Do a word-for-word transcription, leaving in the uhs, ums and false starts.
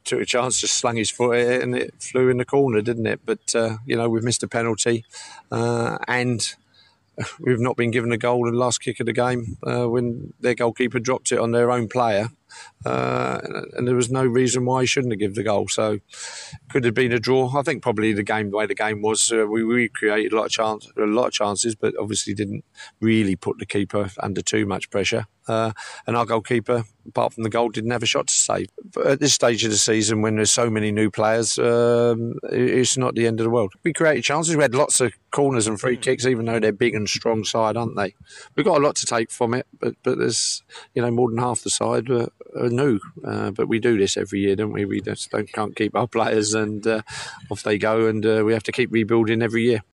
took a chance, just slung his foot at it, and it flew in the corner, didn't it? But uh, you know, we've missed a penalty, uh, and we've not been given a goal in the last kick of the game uh, when their goalkeeper dropped it on their own player. Uh, and there was no reason why he shouldn't have given the goal. So could have been a draw. I think probably the game, the way the game was, uh, we, we created a lot of chance, a lot of chances, but obviously didn't really put the keeper under too much pressure. Uh, and our goalkeeper, apart from the goal, didn't have a shot to save. But at this stage of the season, when there's so many new players, um, it's not the end of the world. We created chances. We had lots of corners and free kicks, even though they're big and strong side, aren't they? We've got a lot to take from it, but but there's, you know, more than half the side are, are new. Uh, but we do this every year, don't we? We just don't, can't keep our players, and uh, off they go, and uh, we have to keep rebuilding every year.